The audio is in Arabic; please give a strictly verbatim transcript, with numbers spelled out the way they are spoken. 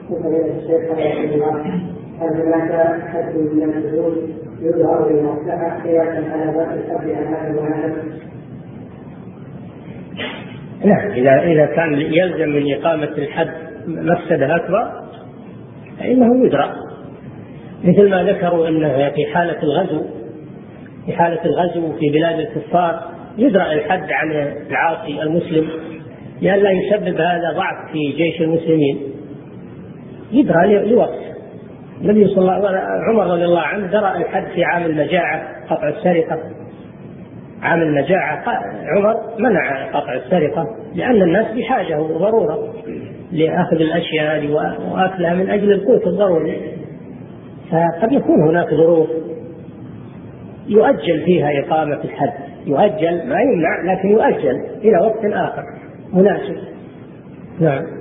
وفضيلة الشيخ رحمه الله، هل هناك حد من الحدود يظهر للمصلحة قياسا على باقي الحد عن هذا المناسب؟ لا، إذا إذا كان يلزم من إقامة الحد مفسدة أكبر فإنه يدرى، مثل ما ذكروا أنه في حالة الغزو في حالة الغزو في بلاد الكفار يدرى الحد عن العاصي المسلم لئلا يسبب هذا ضعف في جيش المسلمين، يدرى لوقت. النبي صلى الله عليه وسلم عمر رضي الله عنه درى الحد في عام المجاعة، قطع السرقة. عام المجاعة عمر منع قطع السرقة لأن الناس بحاجة وضرورة لأخذ الأشياء وأكلها من أجل القوت الضروري، فقد يكون هناك ظروف يؤجل فيها إقامة الحد، يؤجل ما يمنع لكن يؤجل إلى وقت آخر مناسب. نعم.